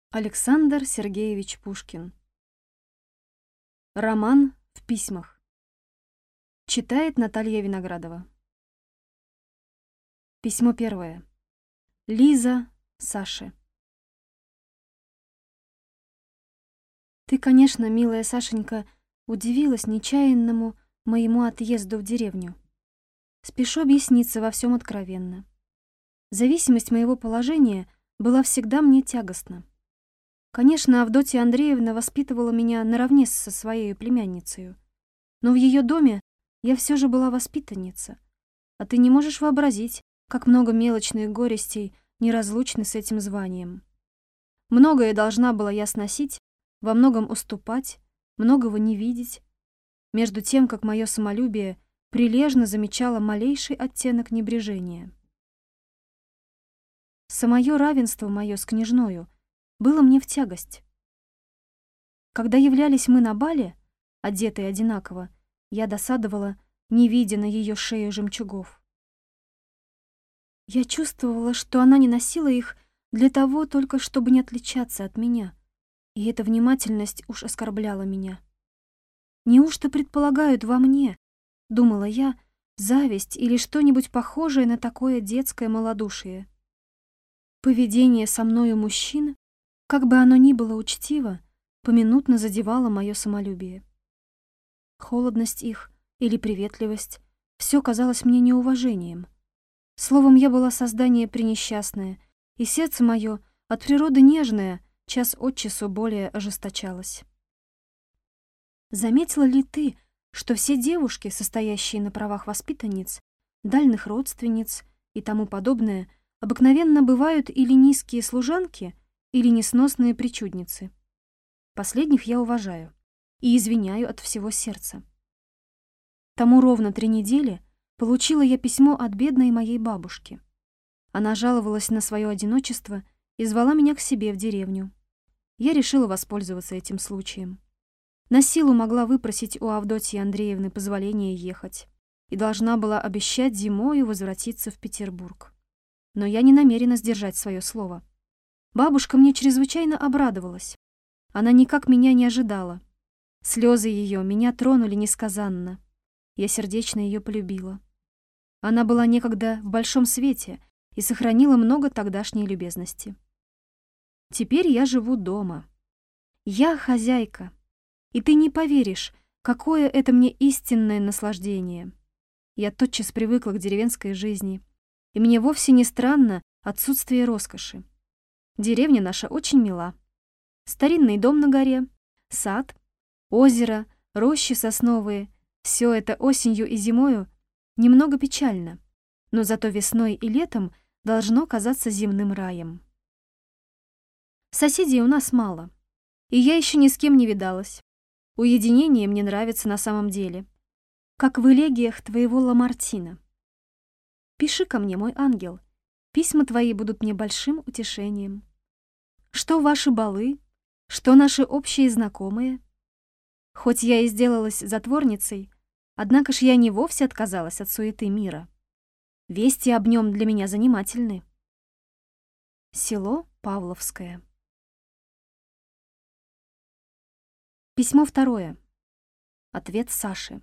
Александр Сергеевич Пушкин. Роман в письмах. Читает Наталья Виноградова. Письмо первое. Лиза Саше. Ты, конечно, милая Сашенька, удивилась нечаянному моему отъезду в деревню. Спешу объясниться во всем откровенно. Зависимость моего положения была всегда мне тягостна. Конечно, Авдотья Андреевна воспитывала меня наравне со своей племянницей, но в ее доме я все же была воспитанница, а ты не можешь вообразить, как много мелочных горестей неразлучны с этим званием. Многое должна была я сносить, во многом уступать, многого не видеть, между тем, как мое самолюбие прилежно замечало малейший оттенок небрежения. Самое равенство мое с княжною было мне в тягость. Когда являлись мы на бале, одетые одинаково, я досадовала, не видя на ее шее жемчугов. Я чувствовала, что она не носила их для того только, чтобы не отличаться от меня, и эта внимательность уж оскорбляла меня. Неужто предполагают во мне, думала я, зависть или что-нибудь похожее на такое детское малодушие? Поведение со мною мужчин, как бы оно ни было учтиво, поминутно задевало мое самолюбие. Холодность их или приветливость — все казалось мне неуважением. Словом, я была создание пренесчастное, и сердце мое, от природы нежное, час от часу более ожесточалось. Заметила ли ты, что все девушки, состоящие на правах воспитанниц, дальних родственниц и тому подобное, обыкновенно бывают или низкие служанки, или несносные причудницы? Последних я уважаю и извиняю от всего сердца. Тому ровно 3 недели получила я письмо от бедной моей бабушки. Она жаловалась на свое одиночество и звала меня к себе в деревню. Я решила воспользоваться этим случаем. На силу могла выпросить у Авдотьи Андреевны позволение ехать и должна была обещать зимою возвратиться в Петербург. Но я не намерена сдержать свое слово. Бабушка мне чрезвычайно обрадовалась. Она никак меня не ожидала. Слезы ее меня тронули несказанно. Я сердечно ее полюбила. Она была некогда в большом свете и сохранила много тогдашней любезности. Теперь я живу дома. Я хозяйка. И ты не поверишь, какое это мне истинное наслаждение. Я тотчас привыкла к деревенской жизни, и мне вовсе не странно отсутствие роскоши. Деревня наша очень мила. Старинный дом на горе, сад, озеро, рощи сосновые — все это осенью и зимою немного печально, но зато весной и летом должно казаться земным раем. Соседей у нас мало, и я еще ни с кем не видалась. Уединение мне нравится на самом деле, как в элегиях твоего Ламартина. Пиши ко мне, мой ангел, письма твои будут мне большим утешением. Что ваши балы, что наши общие знакомые? Хоть я и сделалась затворницей, однако ж я не вовсе отказалась от суеты мира. Вести об нем для меня занимательны. Село Павловское. Письмо второе. Ответ Саши.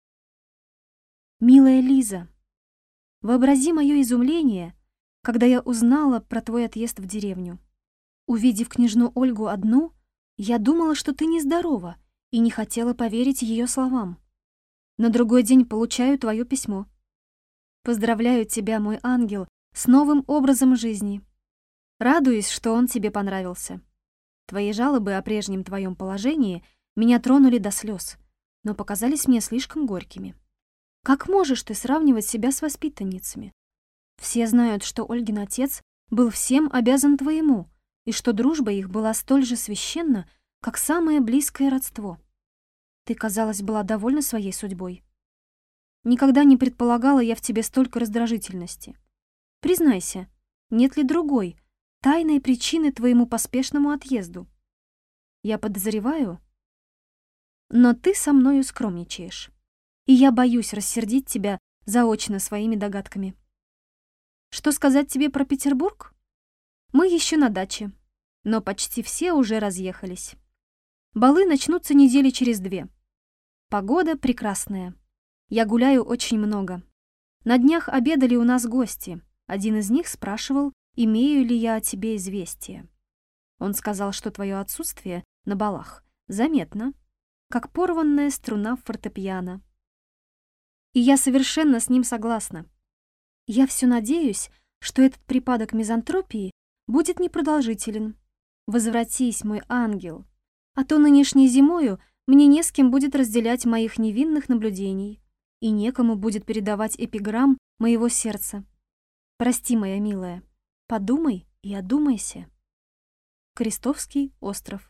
Милая Лиза, вообрази мое изумление, когда я узнала про твой отъезд в деревню. Увидев княжну Ольгу одну, я думала, что ты нездорова, и не хотела поверить ее словам. На другой день получаю твое письмо. Поздравляю тебя, мой ангел, с новым образом жизни. Радуюсь, что он тебе понравился. Твои жалобы о прежнем твоем положении меня тронули до слез, но показались мне слишком горькими. Как можешь ты сравнивать себя с воспитанницами? Все знают, что Ольгин отец был всем обязан твоему, и что дружба их была столь же священна, как самое близкое родство. Ты, казалось, была довольна своей судьбой. Никогда не предполагала я в тебе столько раздражительности. Признайся, нет ли другой, тайной причины твоему поспешному отъезду? Я подозреваю, но ты со мною скромничаешь, и я боюсь рассердить тебя заочно своими догадками. Что сказать тебе про Петербург? Мы еще на даче. но почти все уже разъехались. Балы начнутся недели через 2. Погода прекрасная. Я гуляю очень много. На днях обедали у нас гости. Один из них спрашивал, имею ли я о тебе известие. Он сказал, что твое отсутствие на балах заметно, как порванная струна в фортепиано. И я совершенно с ним согласна. Я все надеюсь, что этот припадок мизантропии будет непродолжителен. Возвратись, мой ангел, а то нынешней зимою мне не с кем будет разделять моих невинных наблюдений, и некому будет передавать эпиграмм моего сердца. Прости, моя милая, подумай и одумайся. Крестовский остров.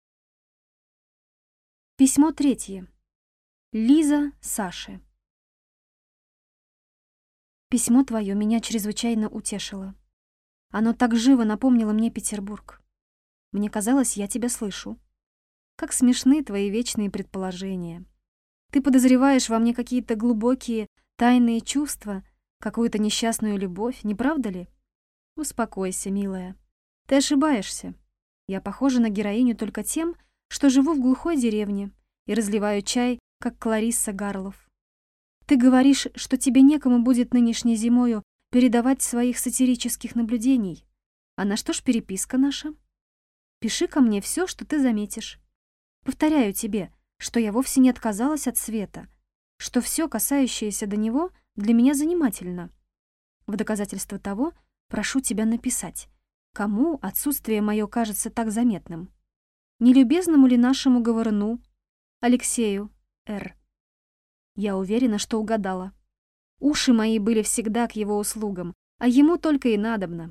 Письмо 3. Лиза Саше. Письмо твое меня чрезвычайно утешило. Оно так живо напомнило мне Петербург. Мне казалось, я тебя слышу. Как смешны твои вечные предположения. Ты подозреваешь во мне какие-то глубокие, тайные чувства, какую-то несчастную любовь, не правда ли? Успокойся, милая. Ты ошибаешься. Я похожа на героиню только тем, что живу в глухой деревне и разливаю чай, как Кларисса Гарлов. Ты говоришь, что тебе некому будет нынешней зимою передавать своих сатирических наблюдений. А на что ж переписка наша? Пиши ко мне все, что ты заметишь. Повторяю тебе, что я вовсе не отказалась от света, что все, касающееся до него, для меня занимательно. В доказательство того прошу тебя написать, кому отсутствие мое кажется так заметным. Нелюбезному ли нашему говоруну, Алексею Р. Я уверена, что угадала. Уши мои были всегда к его услугам, а ему только и надобно.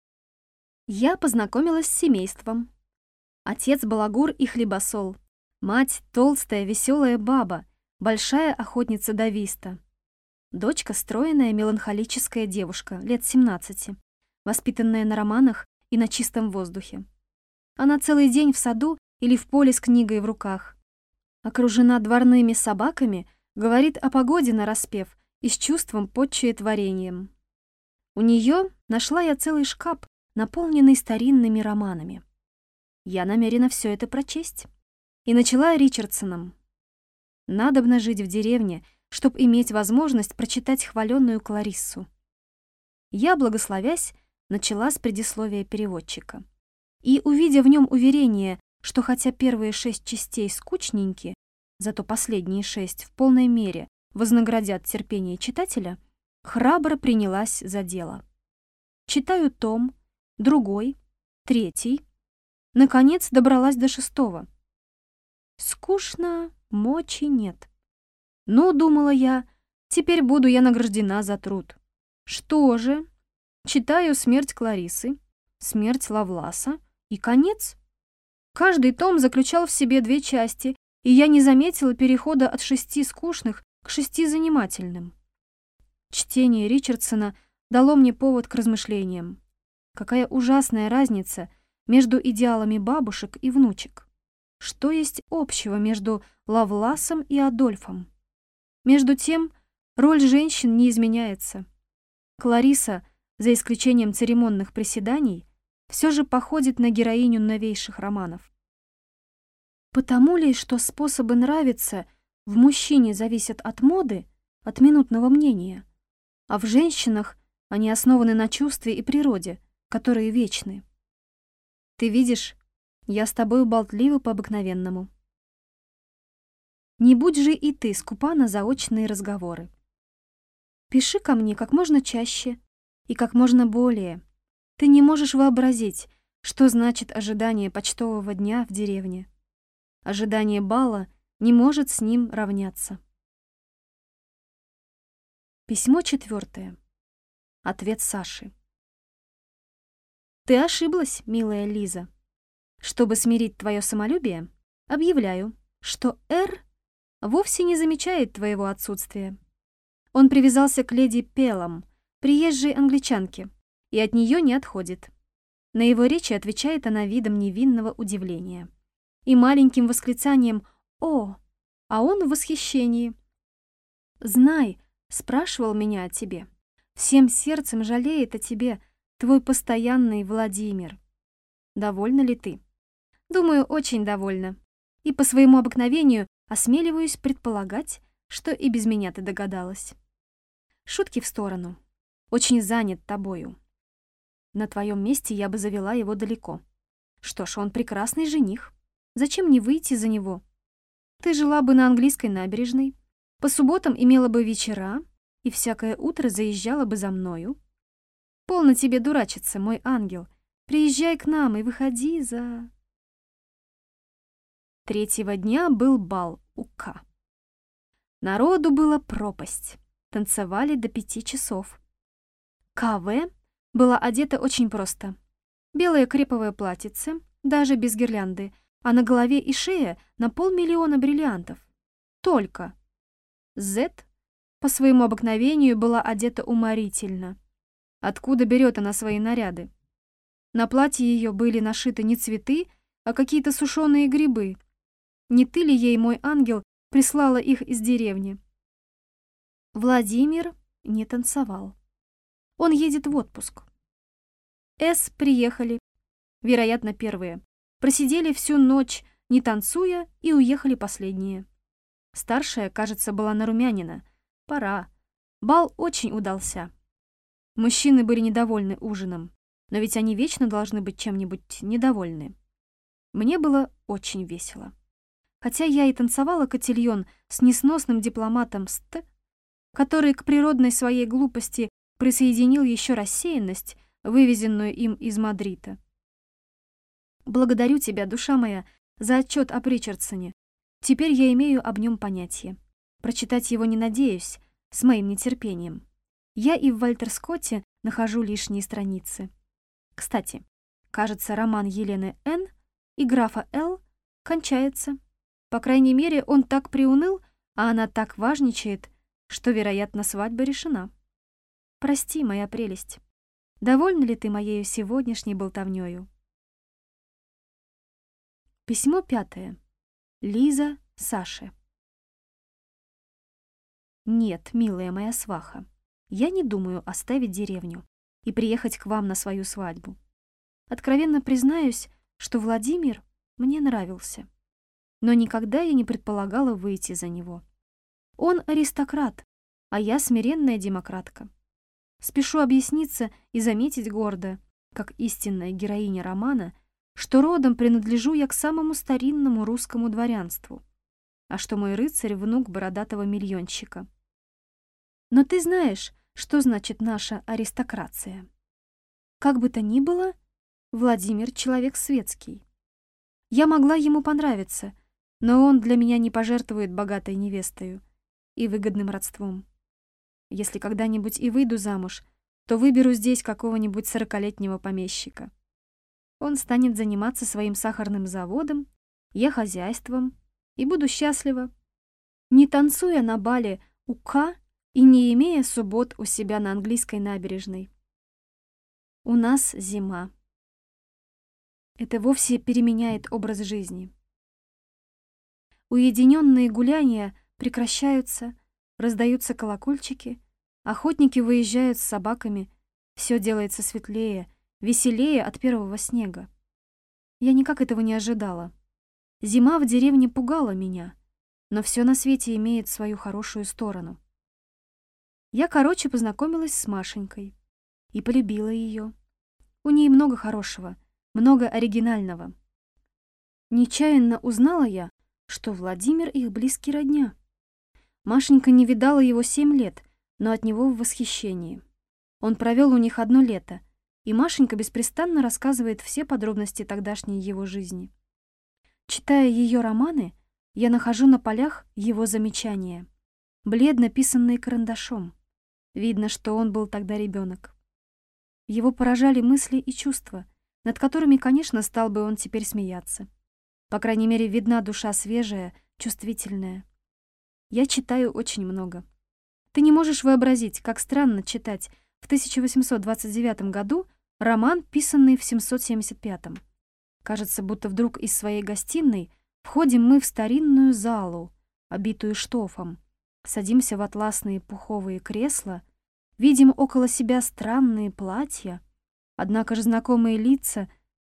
Я познакомилась с семейством. Отец балагур и хлебосол. Мать толстая, веселая баба, большая охотница до виста. Дочка стройная, меланхолическая девушка, лет 17, воспитанная на романах и на чистом воздухе. Она целый день в саду или в поле с книгой в руках. Окружена дворными собаками, говорит о погоде нараспев и с чувством подчует вареньем. У нее нашла я целый шкаф, наполненный старинными романами. Я намерена все это прочесть. И начала Ричардсоном. Надобно жить в деревне, чтоб иметь возможность прочитать хваленную Клариссу. Я, благословясь, начала с предисловия переводчика. И, увидя в нем уверение, что хотя первые 6 частей скучненьки, зато последние 6 в полной мере вознаградят терпение читателя, храбро принялась за дело. Читаю том, другой, 3. Наконец добралась до 6. Скучно, мочи нет. Ну, думала я, теперь буду я награждена за труд. Что же? Читаю «Смерть Клариссы», «Смерть Лавласа» и конец. Каждый том заключал в себе 2 части, и я не заметила перехода от 6 скучных к 6 занимательным. Чтение Ричардсона дало мне повод к размышлениям. Какая ужасная разница между идеалами бабушек и внучек. Что есть общего между Лавласом и Адольфом? Между тем, роль женщин не изменяется. Кларисса, за исключением церемонных приседаний, все же походит на героиню новейших романов. Потому ли, что способы нравиться в мужчине зависят от моды, от минутного мнения, а в женщинах они основаны на чувстве и природе, которые вечны? Ты видишь, я с тобою болтлива по-обыкновенному. Не будь же и ты скупа на заочные разговоры. Пиши ко мне как можно чаще и как можно более. Ты не можешь вообразить, что значит ожидание почтового дня в деревне. Ожидание бала не может с ним равняться. Письмо 4. Ответ Саши. Ты ошиблась, милая Лиза. Чтобы смирить твое самолюбие, объявляю, что Р. вовсе не замечает твоего отсутствия. Он привязался к леди Пелам, приезжей англичанке, и от нее не отходит. На его речи отвечает она видом невинного удивления и маленьким восклицанием «О!», а он в восхищении. «Знай, спрашивал меня о тебе. Всем сердцем жалеет о тебе твой постоянный Владимир». Довольна ли ты? Думаю, очень довольна. И по своему обыкновению осмеливаюсь предполагать, что и без меня ты догадалась. Шутки в сторону. Очень занят тобою. На твоем месте я бы завела его далеко. Что ж, он прекрасный жених. Зачем не выйти за него? Ты жила бы на английской набережной, по субботам имела бы вечера и всякое утро заезжала бы за мною. Полно тебе дурачиться, мой ангел. Приезжай к нам и выходи за... Третьего дня был бал у К. Народу было пропасть. Танцевали до 5 часов. К.В. была одета очень просто. Белое креповое платьице, даже без гирлянды, а на голове и шее на 500 000 бриллиантов. Только. З. по своему обыкновению была одета уморительно. Откуда берет она свои наряды? На платье ее были нашиты не цветы, а какие-то сушеные грибы. Не ты ли ей, мой ангел, прислала их из деревни? Владимир не танцевал. Он едет в отпуск. С. приехали, вероятно, первые. Просидели всю ночь, не танцуя, и уехали последние. Старшая, кажется, была нарумянина. Пора. Бал очень удался. Мужчины были недовольны ужином, но ведь они вечно должны быть чем-нибудь недовольны. Мне было очень весело. Хотя я и танцевала котильон с несносным дипломатом Ст, который к природной своей глупости присоединил еще рассеянность, вывезенную им из Мадрида. Благодарю тебя, душа моя, за отчет о Причардсоне. Теперь я имею об нем понятие. Прочитать его не надеюсь, с моим нетерпением. Я и в Вальтер Скотте нахожу лишние страницы. Кстати, кажется, роман Елены Н. и графа Л. кончается. По крайней мере, он так приуныл, а она так важничает, что, вероятно, свадьба решена. Прости, моя прелесть. Довольна ли ты моею сегодняшней болтовнёю? Письмо 5. Лиза Саше. Нет, милая моя сваха, я не думаю оставить деревню и приехать к вам на свою свадьбу. Откровенно признаюсь, что Владимир мне нравился, но никогда я не предполагала выйти за него. Он аристократ, а я смиренная демократка. Спешу объясниться и заметить гордо, как истинная героиня романа, что родом принадлежу я к самому старинному русскому дворянству, а что мой рыцарь — внук бородатого миллионщика. Но ты знаешь, что значит наша аристокрация. Как бы то ни было, Владимир — человек светский. Я могла ему понравиться, но он для меня не пожертвует богатой невестою и выгодным родством. Если когда-нибудь и выйду замуж, то выберу здесь какого-нибудь 40-летнего помещика. Он станет заниматься своим сахарным заводом, я хозяйством, и буду счастлива, не танцуя на бале у К и не имея суббот у себя на английской набережной. У нас зима. Это вовсе переменяет образ жизни. Уединенные гуляния прекращаются, раздаются колокольчики, охотники выезжают с собаками, все делается светлее, веселее от первого снега. Я никак этого не ожидала. Зима в деревне пугала меня, но все на свете имеет свою хорошую сторону. Я, короче, познакомилась с Машенькой и полюбила ее. У ней много хорошего, много оригинального. Нечаянно узнала я, что Владимир их близкий родня. Машенька не видала его 7 лет, но от него в восхищении. Он провел у них 1 лето, и Машенька беспрестанно рассказывает все подробности тогдашней его жизни. Читая ее романы, я нахожу на полях его замечания, бледно писанные карандашом. Видно, что он был тогда ребенок. Его поражали мысли и чувства, над которыми, конечно, стал бы он теперь смеяться. По крайней мере, видна душа свежая, чувствительная. Я читаю очень много. Ты не можешь вообразить, как странно читать в 1829 году роман, писанный в 775. Кажется, будто вдруг из своей гостиной входим мы в старинную залу, обитую штофом, садимся в атласные пуховые кресла, видим около себя странные платья, однако же знакомые лица,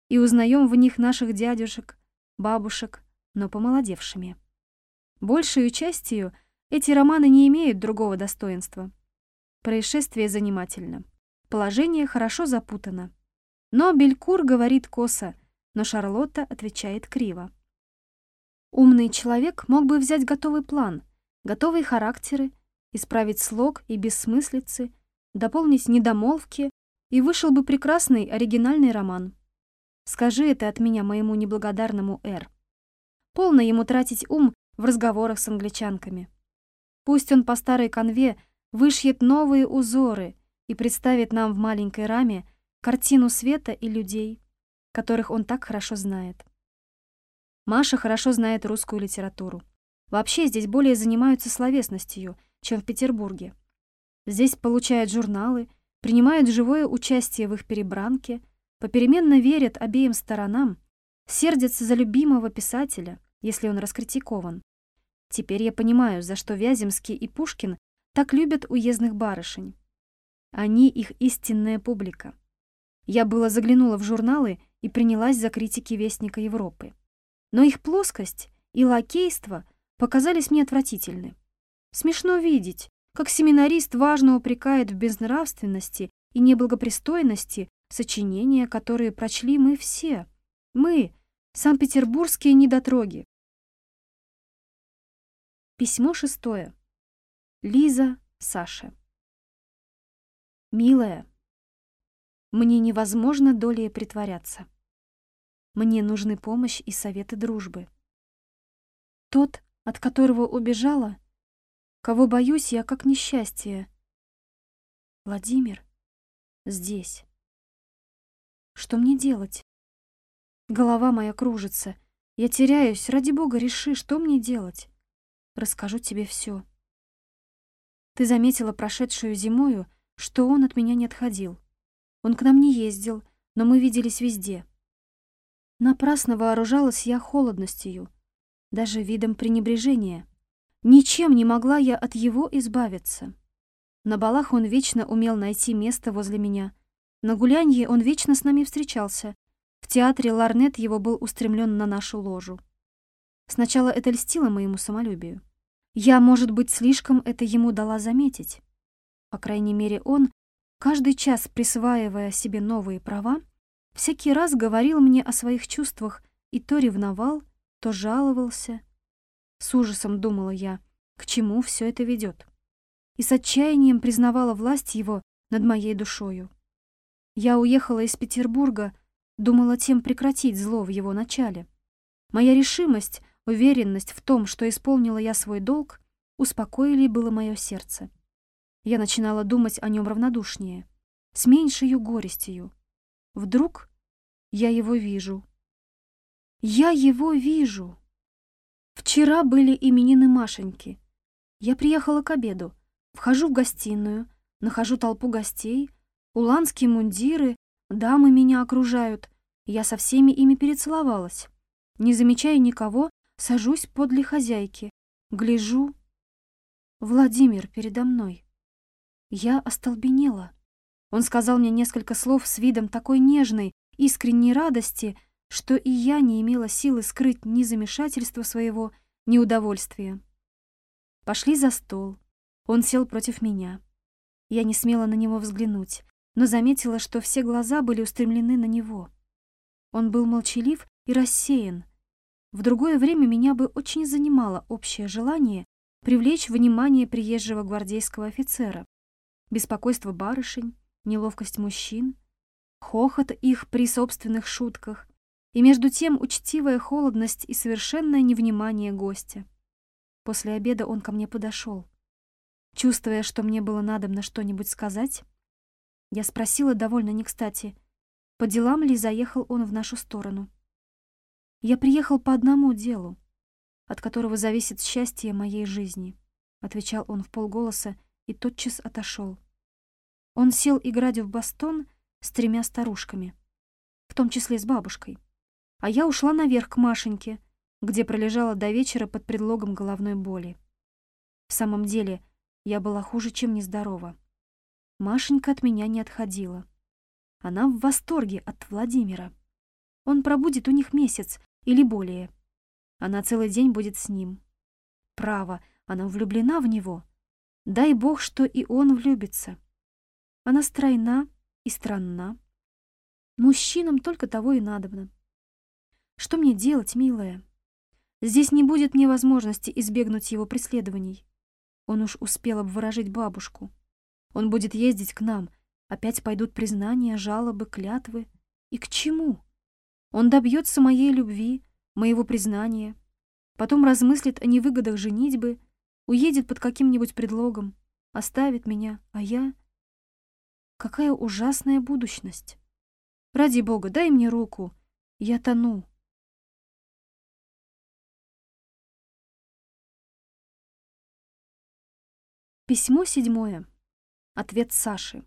и узнаем в них наших дядюшек, бабушек, но помолодевшими. Большею частью эти романы не имеют другого достоинства. Происшествие занимательно. Положение хорошо запутано. Но Белькур говорит косо, но Шарлотта отвечает криво. Умный человек мог бы взять готовый план, готовые характеры, исправить слог и бессмыслицы, дополнить недомолвки, и вышел бы прекрасный оригинальный роман. Скажи это от меня моему неблагодарному Р. Полно ему тратить ум в разговорах с англичанками. Пусть он по старой канве вышьет новые узоры и представит нам в маленькой раме картину света и людей, которых он так хорошо знает. Маша хорошо знает русскую литературу. Вообще здесь более занимаются словесностью, чем в Петербурге. Здесь получают журналы, принимают живое участие в их перебранке, попеременно верят обеим сторонам, сердятся за любимого писателя, если он раскритикован. Теперь я понимаю, за что Вяземский и Пушкин так любят уездных барышень. Они их истинная публика. Я было заглянула в журналы и принялась за критики Вестника Европы. Но их плоскость и лакейство показались мне отвратительны. Смешно видеть, как семинарист важно упрекает в безнравственности и неблагопристойности сочинения, которые прочли мы все. Мы, санкт-петербургские недотроги. Письмо 6. Лиза Саше. Милая, мне невозможно долее притворяться. Мне нужны помощь и советы дружбы. Тот, от которого убежала, кого боюсь я как несчастье. Владимир здесь. Что мне делать? Голова моя кружится. Я теряюсь. Ради Бога, реши, что мне делать. Расскажу тебе все. Ты заметила прошедшую зимою, что он от меня не отходил. Он к нам не ездил, но мы виделись везде. Напрасно вооружалась я холодностью, даже видом пренебрежения. Ничем не могла я от его избавиться. На балах он вечно умел найти место возле меня. На гулянье он вечно с нами встречался. В театре лорнет его был устремлен на нашу ложу. Сначала это льстило моему самолюбию. Я, может быть, слишком это ему дала заметить. По крайней мере, он, каждый час присваивая себе новые права, всякий раз говорил мне о своих чувствах и то ревновал, то жаловался. С ужасом думала я, к чему все это ведет. И с отчаянием признавала власть его над моей душою. Я уехала из Петербурга, думала тем прекратить зло в его начале. Моя решимость, уверенность в том, что исполнила я свой долг, успокоили было мое сердце. Я начинала думать о нем равнодушнее, с меньшею горестью. Вдруг я его вижу. Я его вижу. Вчера были именины Машеньки. Я приехала к обеду, вхожу в гостиную, нахожу толпу гостей, уланские мундиры, дамы меня окружают. Я со всеми ими перецеловалась. Не замечая никого, сажусь подле хозяйки, гляжу. Владимир передо мной. Я остолбенела. Он сказал мне несколько слов с видом такой нежной, искренней радости, что и я не имела силы скрыть ни замешательства своего, ни удовольствия. Пошли за стол. Он сел против меня. Я не смела на него взглянуть, но заметила, что все глаза были устремлены на него. Он был молчалив и рассеян. В другое время меня бы очень занимало общее желание привлечь внимание приезжего гвардейского офицера, беспокойство барышень, неловкость мужчин, хохот их при собственных шутках, и между тем учтивая холодность и совершенное невнимание гостя. После обеда он ко мне подошел. Чувствуя, что мне было надобно что-нибудь сказать, я спросила довольно не кстати, по делам ли заехал он в нашу сторону. «Я приехал по одному делу, от которого зависит счастье моей жизни», отвечал он вполголоса и тотчас отошел. Он сел играть в бастон с 3 старушками, в том числе с бабушкой, а я ушла наверх к Машеньке, где пролежала до вечера под предлогом головной боли. В самом деле, я была хуже, чем нездорова. Машенька от меня не отходила. Она в восторге от Владимира. Он пробудет у них месяц или более. Она целый день будет с ним. Право, она влюблена в него. Дай Бог, что и он влюбится. Она стройна и странна. Мужчинам только того и надобно. Что мне делать, милая? Здесь не будет мне возможности избегнуть его преследований. Он уж успел обворожить бабушку. Он будет ездить к нам. Опять пойдут признания, жалобы, клятвы. И к чему? Он добьется моей любви, моего признания. Потом размыслит о невыгодах женитьбы, уедет под каким-нибудь предлогом, оставит меня, а я... Какая ужасная будущность! Ради Бога, дай мне руку. Я тону. Письмо 7. Ответ Саши.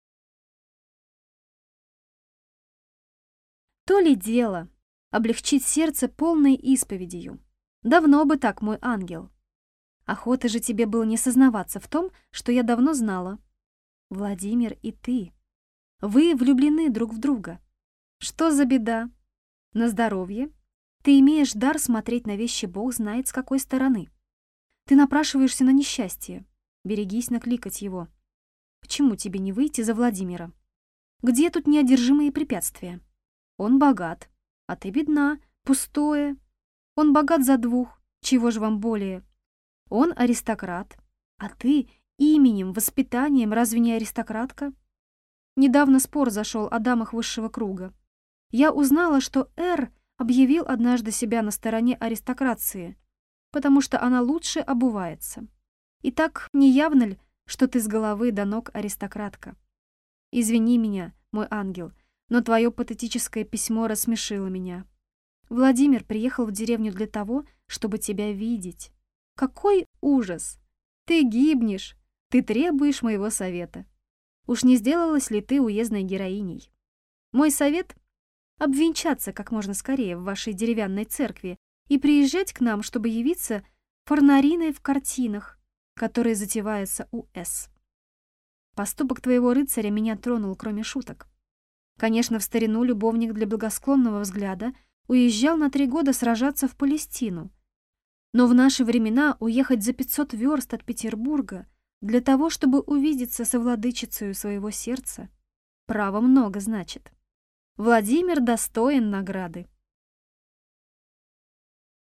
То ли дело облегчить сердце полной исповедью. Давно бы так, мой ангел. Охота же тебе было не сознаваться в том, что я давно знала. Владимир и ты. Вы влюблены друг в друга. Что за беда? На здоровье. Ты имеешь дар смотреть на вещи Бог знает с какой стороны. Ты напрашиваешься на несчастье. Берегись накликать его. Почему тебе не выйти за Владимира? Где тут неодержимые препятствия? Он богат, а ты бедна, пустое. Он богат за 2, чего же вам более? Он аристократ, а ты именем, воспитанием разве не аристократка? Недавно спор зашел о дамах высшего круга. Я узнала, что Р. объявил однажды себя на стороне аристокрации, потому что она лучше обувается. Итак, не явно ли, что ты с головы до ног аристократка? Извини меня, мой ангел, но твое патетическое письмо рассмешило меня. Владимир приехал в деревню для того, чтобы тебя видеть. Какой ужас! Ты гибнешь, ты требуешь моего совета. Уж не сделалась ли ты уездной героиней? Мой совет — обвенчаться как можно скорее в вашей деревянной церкви и приезжать к нам, чтобы явиться форнариной в картинах, которые затеваются у С. Поступок твоего рыцаря меня тронул, кроме шуток. Конечно, в старину любовник для благосклонного взгляда уезжал на 3 года сражаться в Палестину. Но в наши времена уехать за 500 верст от Петербурга для того, чтобы увидеться со владычицей своего сердца, право много значит. Владимир достоин награды.